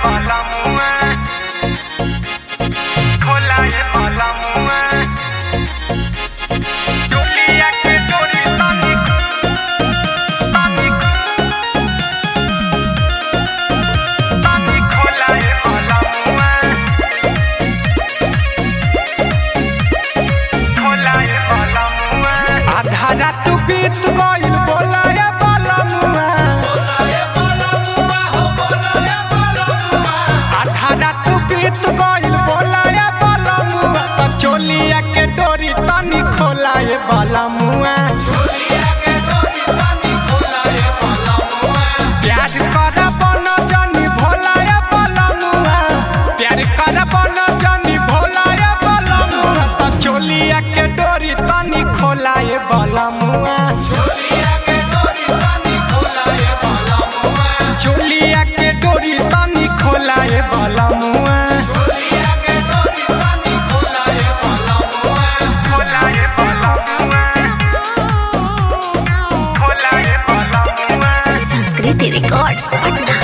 रात बीत गइल बोलाया बलमुआ आधा रात बीत गइल बोलाया बलमुआ त चोलिया के डोरी तनी खोलाए बलमुआ प्यार कर बन जनी भोलाया बलमुआ प्यार कर बन जनी भोलाया बलमुआ त चोलिया के डोरी तनी खोलाए बलमुआ चोलिया के डोरी तनी खोलाए बलमुआ संस्कृति रिकॉर्ड्स पटना।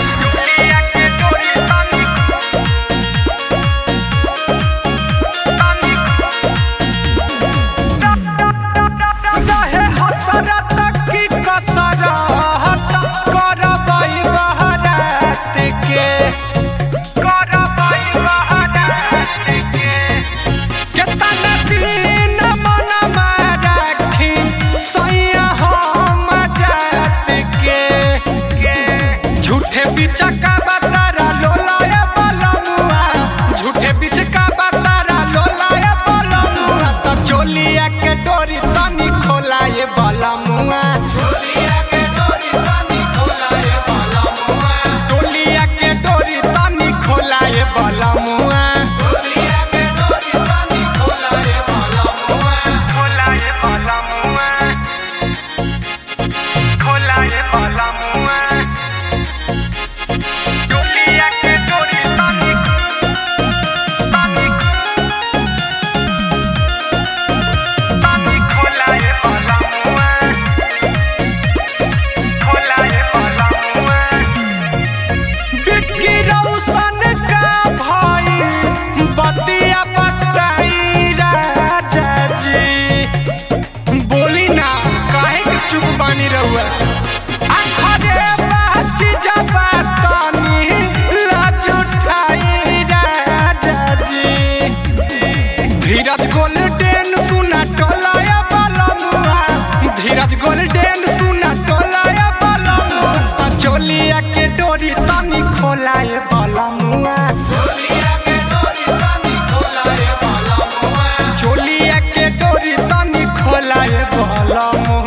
चका बतारा लोलाया बलमुआ झूठे बीच का बतारा लोलाया बलमुआ त चोलिया के डोरी तनी खोलाए बलमुआ टोलिया के डोरी तनी खोलाए बलमुआ धीरज गोल्डन सुना टोलाया बलमुआ धीरज गोल्डन सुना टोलाया बलमुआ चोलिया के डोरी तनी खोलाए बलमुआ चोलिया के डोरी तनी खोलाए बलमुआ।